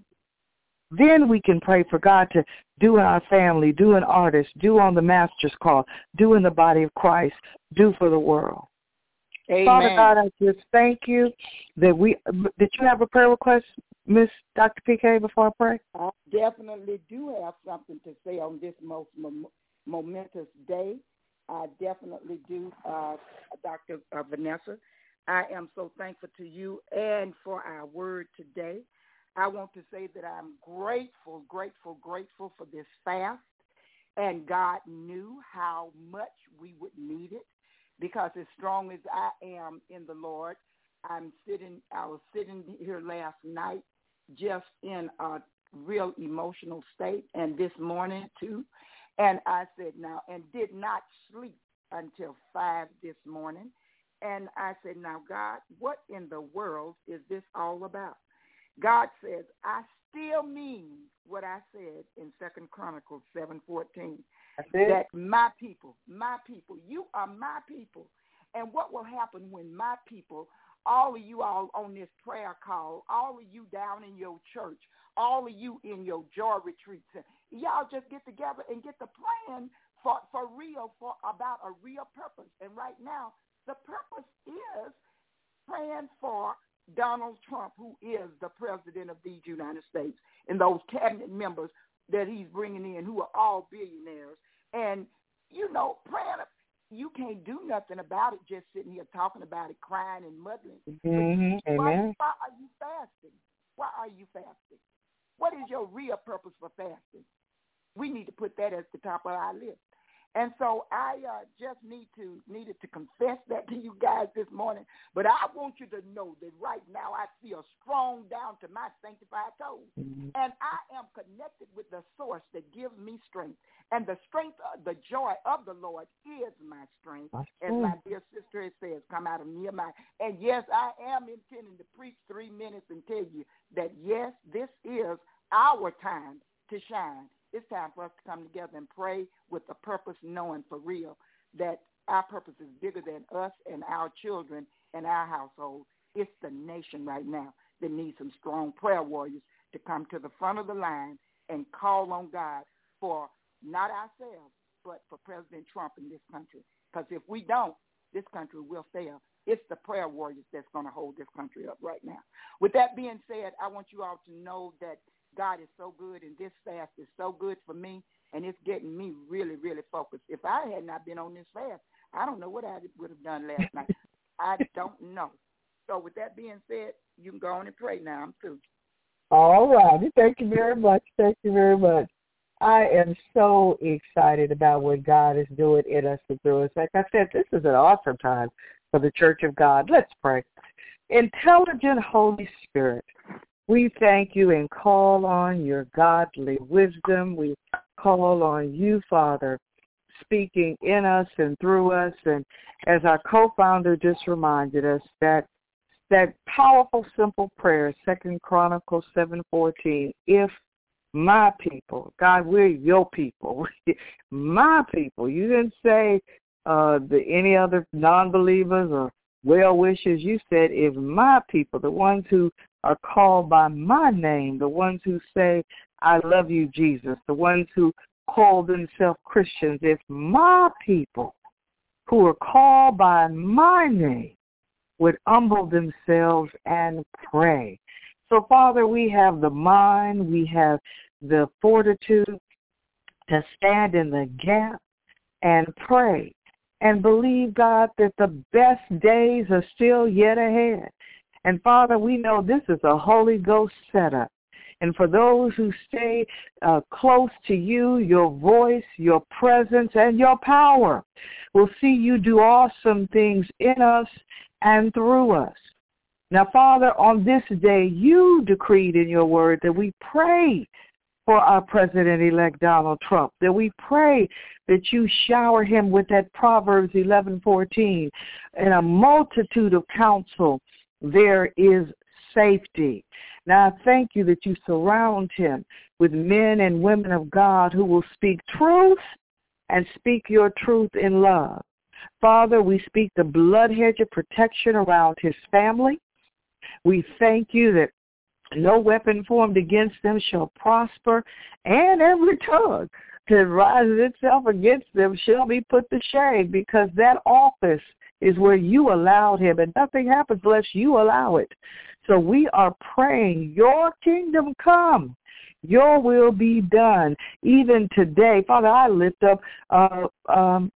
Then we can pray for God to do in our family, do in artists, do on the master's call, do in the body of Christ, do for the world. Amen. Father God, I just thank you that we, did you have a prayer request, Miss Doctor P K, before I pray? I definitely do have something to say on this most mom- momentous day. I definitely do, uh, Doctor Uh, Vanessa. I am so thankful to you and for our word today. I want to say that I'm grateful, grateful, grateful for this fast, and God knew how much we would need it. Because as strong as I am in the Lord, I'm sitting, I was sitting here last night just in a real emotional state, and this morning too. And I said now, and did not sleep until five this morning. And I said, now, God, what in the world is this all about? God says, I still mean what I said in Second Chronicles seven fourteen. That my people, my people, you are my people. And what will happen when my people, all of you all on this prayer call, all of you down in your church, all of you in your joy retreats, y'all just get together and get the plan for, for real, for about a real purpose. And right now, the purpose is praying for Donald Trump, who is the president of these United States, and those cabinet members that he's bringing in who are all billionaires. And, you know, praying, you can't do nothing about it just sitting here talking about it, crying and muddling. Mm-hmm. Why, Amen. why are you fasting? Why are you fasting? What is your real purpose for fasting? We need to put that at the top of our list. And so I uh, just need to needed to confess that to you guys this morning. But I want you to know that right now I feel strong down to my sanctified toes. Mm-hmm. And I am connected with the source that gives me strength. And the strength, of the joy of the Lord is my strength. As my dear sister has says, come out of Nehemiah. And yes, I am intending to preach three minutes and tell you that, yes, this is our time to shine. It's time for us to come together and pray with the purpose, knowing for real that our purpose is bigger than us and our children and our household. It's the nation right now that needs some strong prayer warriors to come to the front of the line and call on God for not ourselves, but for President Trump in this country. Because if we don't, this country will fail. It's the prayer warriors that's going to hold this country up right now. With that being said, I want you all to know that God is so good, and this fast is so good for me, and it's getting me really, really focused. If I had not been on this fast, I don't know what I would have done last night. I don't know. So with that being said, you can go on and pray now. I'm through. All right. Thank you very much. Thank you very much. I am so excited about what God is doing in us and through us. Like I said, this is an awesome time for the Church of God. Let's pray. Intelligent Holy Spirit, We thank you and call on your godly wisdom. We call on you, Father, speaking in us and through us. And as our co-founder just reminded us, that that powerful, simple prayer, Second Chronicles seven fourteen, if my people, God, we're your people, my people. You didn't say uh, the any other non-believers or well-wishers. You said, if my people, the ones who are called by my name, the ones who say, I love you, Jesus, the ones who call themselves Christians, if my people who are called by my name would humble themselves and pray. So, Father, we have the mind, we have the fortitude to stand in the gap and pray and believe, God, that the best days are still yet ahead. And, Father, we know this is a Holy Ghost setup. And for those who stay uh, close to you, your voice, your presence, and your power will see you do awesome things in us and through us. Now, Father, on this day, you decreed in your word that we pray for our President-elect Donald Trump, that we pray that you shower him with that Proverbs eleven fourteen, and a multitude of counsel, there is safety. Now, I thank you that you surround him with men and women of God who will speak truth and speak your truth in love. Father, we speak the blood hedge of protection around his family. We thank you that no weapon formed against them shall prosper, and every tongue that rises itself against them shall be put to shame, because that office is where you allowed him, and nothing happens unless you allow it. So we are praying, your kingdom come, your will be done, even today. Father, I lift up uh, um,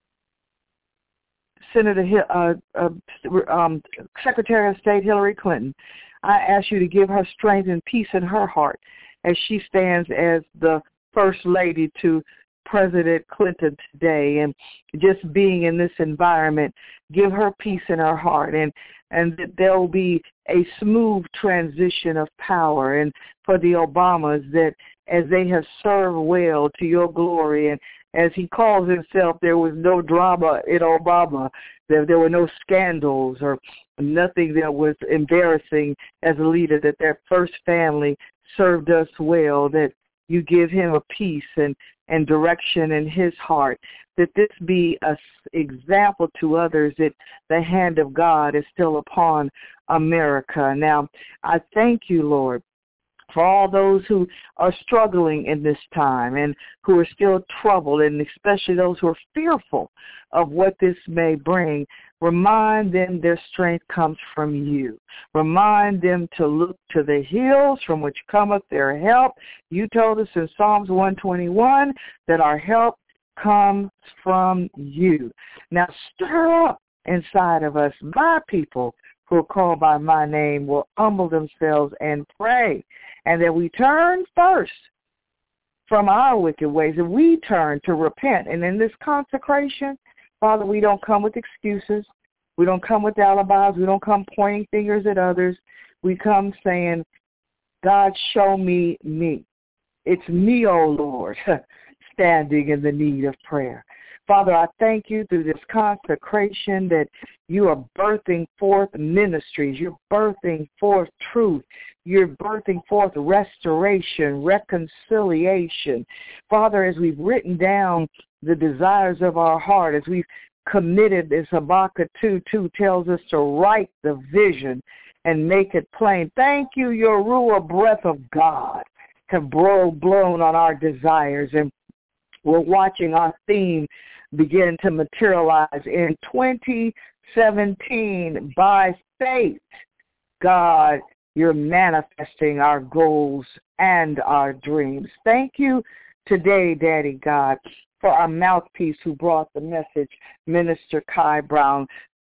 Senator Hill, uh, uh, um, Secretary of State Hillary Clinton. I ask you to give her strength and peace in her heart as she stands as the First Lady to President Clinton today, and just being in this environment, give her peace in her heart, and, and that there will be a smooth transition of power. And for the Obamas, that as they have served well to your glory, and as he calls himself, there was no drama in Obama, there, there were no scandals or nothing that was embarrassing as a leader, that their first family served us well, that you give him a peace and, and direction in his heart, that this be an example to others that the hand of God is still upon America. Now, I thank you, Lord, for all those who are struggling in this time and who are still troubled, and especially those who are fearful of what this may bring. Remind them their strength comes from you. Remind them to look to the hills from which cometh their help. You told us in Psalms one twenty-one that our help comes from you. Now stir up inside of us, my people who are called by my name will humble themselves and pray, and that we turn first from our wicked ways, and we turn to repent. And in this consecration, Father, we don't come with excuses. We don't come with alibis. We don't come pointing fingers at others. We come saying, God, show me me. It's me, O Lord, standing in the need of prayer. Father, I thank you through this consecration that you are birthing forth ministries. You're birthing forth truth. You're birthing forth restoration, reconciliation. Father, as we've written down the desires of our heart, as we've committed, as Habakkuk two two tells us to write the vision and make it plain. Thank you, your ruah breath of God have blown on our desires, and we're watching our theme begin to materialize in twenty seventeen. By faith, God, you're manifesting our goals and our dreams. Thank you today, Daddy God, for our mouthpiece who brought the message, Minister Kai Brown.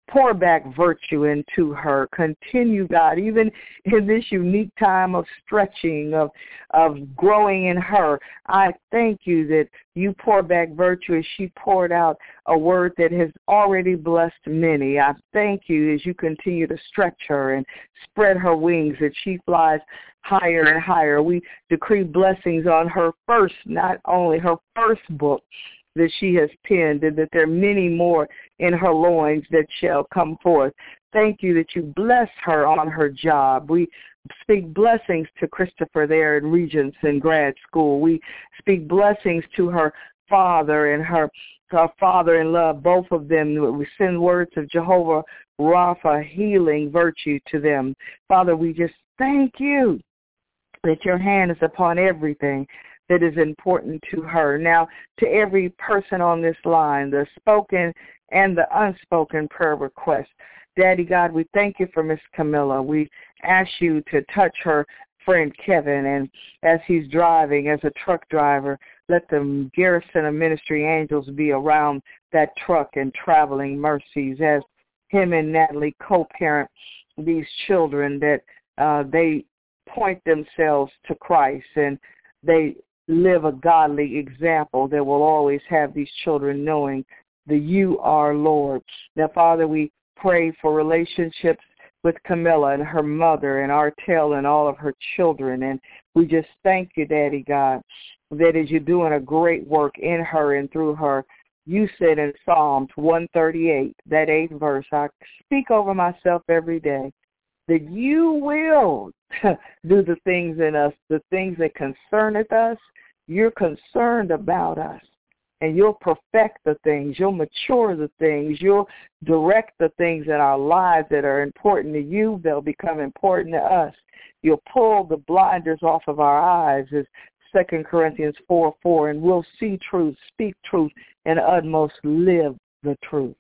Pour back virtue into her. Continue, God, even in this unique time of stretching, of of growing in her. I thank you that you pour back virtue as she poured out a word that has already blessed many. I thank you as you continue to stretch her and spread her wings, that she flies higher and higher. We decree blessings on her first, not only her first book that she has penned, and that there are many more in her loins that shall come forth. Thank you that you bless her on her job. We speak blessings to Christopher there in Regents and grad school. We speak blessings to her father and her, her father-in-law, both of them. We send words of Jehovah Rapha, healing virtue to them. Father, we just thank you that your hand is upon everything that is important to her. Now, to every person on this line, the spoken and the unspoken prayer requests, Daddy God, we thank you for Miss Camilla. We ask you to touch her friend Kevin, and as he's driving as a truck driver, let the garrison of ministry angels be around that truck and traveling mercies as him and Natalie co-parent these children, that uh, they point themselves to Christ and they live a godly example that will always have these children knowing that you are Lord. Now, Father, we pray for relationships with Camilla and her mother and Artel and all of her children. And we just thank you, Daddy God, that as you're doing a great work in her and through her, you said in Psalms one thirty-eight, that eighth verse, I speak over myself every day, that you will do the things in us, the things that concerneth us. You're concerned about us, and you'll perfect the things. You'll mature the things. You'll direct the things in our lives that are important to you. They'll become important to us. You'll pull the blinders off of our eyes, as Second Corinthians four four, and we'll see truth, speak truth, and utmost live the truth.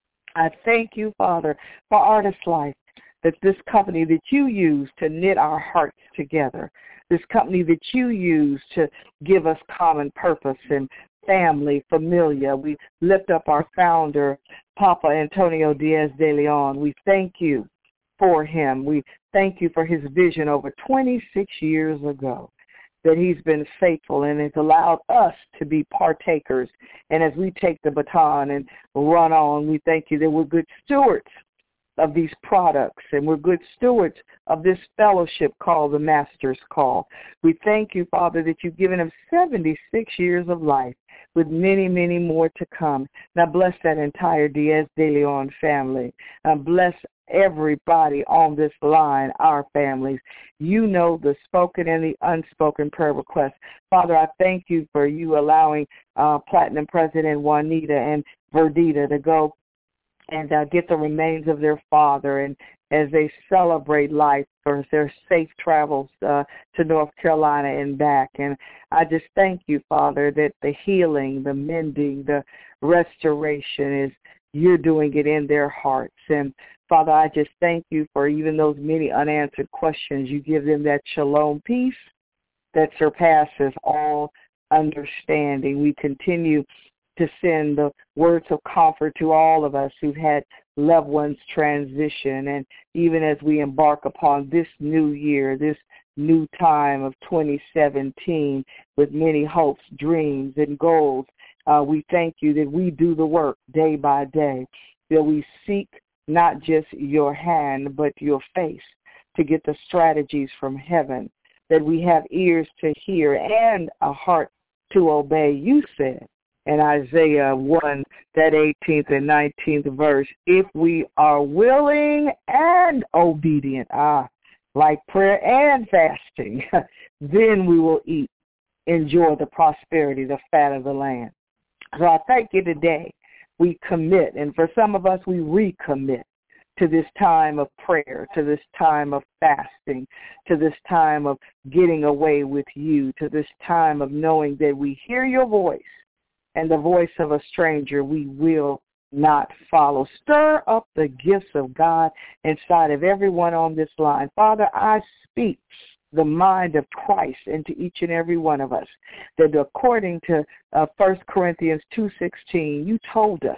I thank you, Father, for Artist Life, that this company that you use to knit our hearts together, this company that you use to give us common purpose and family, familia. We lift up our founder, Papa Antonio Diaz de Leon. We thank you for him. We thank you for his vision over twenty-six years ago, that he's been faithful and has allowed us to be partakers. And as we take the baton and run on, we thank you that we're good stewards of these products, and we're good stewards of this fellowship called the Master's Call. We thank you, Father, that you've given him seventy-six years of life with many, many more to come. Now bless that entire Diaz de Leon family. Now bless everybody on this line, our families. You know the spoken and the unspoken prayer requests. Father, I thank you for you allowing uh, Platinum President Juanita and Verdita to go and uh, get the remains of their father, and as they celebrate life for their safe travels uh, to North Carolina and back. And I just thank you, Father, that the healing, the mending, the restoration is you're doing it in their hearts. And Father, I just thank you for even those many unanswered questions. You give them that shalom peace that surpasses all understanding. We continue to send the words of comfort to all of us who've had loved ones transition. And even as we embark upon this new year, this new time of twenty seventeen with many hopes, dreams, and goals, uh, we thank you that we do the work day by day, that we seek not just your hand but your face to get the strategies from heaven, that we have ears to hear and a heart to obey. You said in Isaiah one, that eighteenth and nineteenth verse, if we are willing and obedient, ah, like prayer and fasting, then we will eat, enjoy the prosperity, the fat of the land. So I thank you today. We commit, and for some of us, we recommit to this time of prayer, to this time of fasting, to this time of getting away with you, to this time of knowing that we hear your voice, and the voice of a stranger we will not follow. Stir up the gifts of God inside of everyone on this line. Father, I speak the mind of Christ into each and every one of us, that according to uh, First Corinthians two sixteen, you told us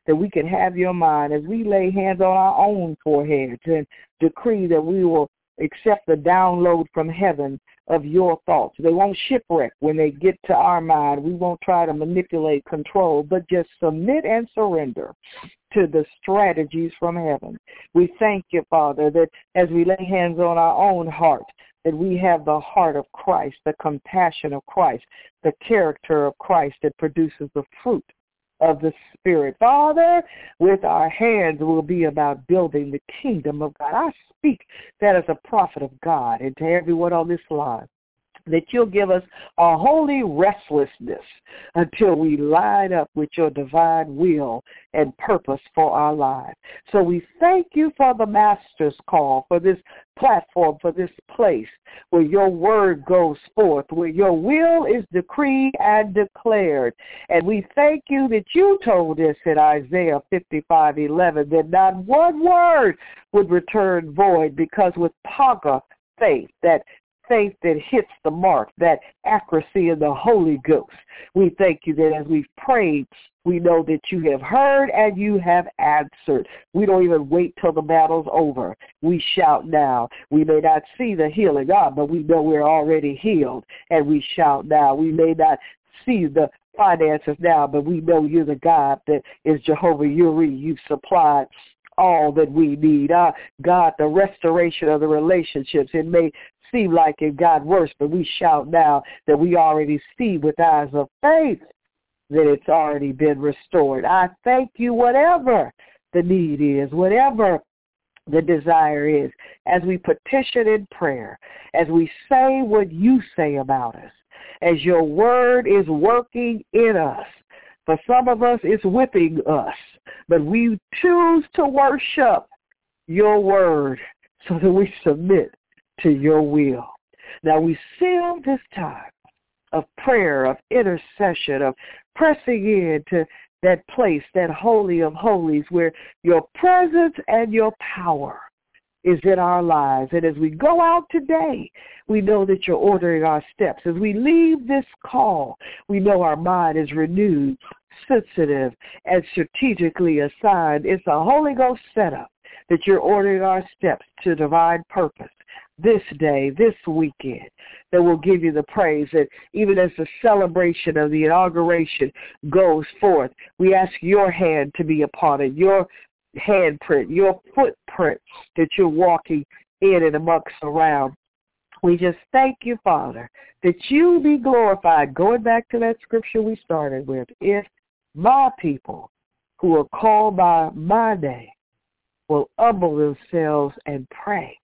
that we can have your mind as we lay hands on our own foreheads and decree that we will accept the download from heaven of your thoughts. They won't shipwreck when they get to our mind. We won't try to manipulate, control, but just submit and surrender to the strategies from heaven. We thank you, Father, that as we lay hands on our own heart, that we have the heart of Christ, the compassion of Christ, the character of Christ that produces the fruit of the Spirit. Father, with our hands will be about building the kingdom of God. I speak that as a prophet of God and to everyone on this line, that you'll give us a holy restlessness until we line up with your divine will and purpose for our lives. So we thank you for the Master's Call, for this platform, for this place where your word goes forth, where your will is decreed and declared. And we thank you that you told us in Isaiah fifty-five eleven that not one word would return void, because with Paga faith, that faith that hits the mark, that accuracy in the Holy Ghost, we thank you that as we've prayed, we know that you have heard and you have answered. We don't even wait till the battle's over. We shout now. We may not see the healing, God, but we know we're already healed, and we shout now. We may not see the finances now, but we know you're the God that is Jehovah Uri. You've supplied all that we need. Uh, God, the restoration of the relationships, it may seem like it got worse, but we shout now that we already see with eyes of faith that it's already been restored. I thank you, whatever the need is, whatever the desire is, as we petition in prayer, as we say what you say about us, as your word is working in us. For some of us, it's whipping us, but we choose to worship your word so that we submit to your will. Now we seal this time of prayer, of intercession, of pressing in to that place, that holy of holies, where your presence and your power is in our lives. And as we go out today, we know that you're ordering our steps. As we leave this call, we know our mind is renewed, sensitive, and strategically assigned. It's a Holy Ghost setup that you're ordering our steps to divine purpose this day, this weekend, that will give you the praise. That even as the celebration of the inauguration goes forth, we ask your hand to be upon it, your handprint, your footprint that you're walking in and amongst around. We just thank you, Father, that you be glorified. Going back to that scripture we started with, if my people who are called by my name will humble themselves and pray,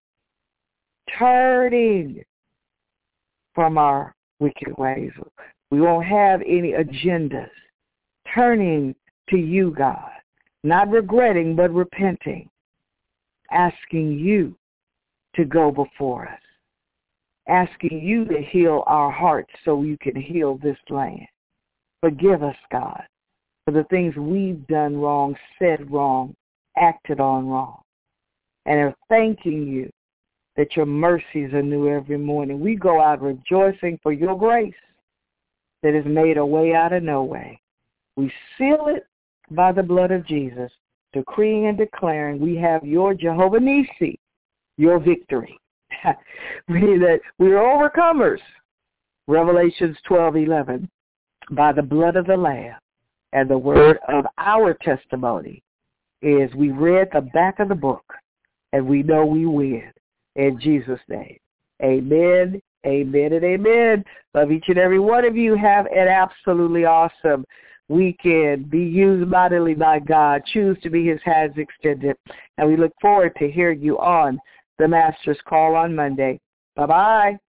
turning from our wicked ways. We won't have any agendas. Turning to you, God, not regretting but repenting, asking you to go before us, asking you to heal our hearts so you can heal this land. Forgive us, God, for the things we've done wrong, said wrong, acted on wrong, and are thanking you that your mercies are new every morning. We go out rejoicing for your grace that has made a way out of no way. We seal it by the blood of Jesus, decreeing and declaring we have your Jehovah Nissi, your victory. Meaning that we are overcomers. Revelations twelve eleven, by the blood of the Lamb and the word of our testimony is we read the back of the book and we know we win. In Jesus' name, amen, amen, and amen. Love each and every one of you. Have an absolutely awesome weekend. Be used mightily by God. Choose to be his hands extended. And we look forward to hearing you on the Master's Call on Monday. Bye-bye.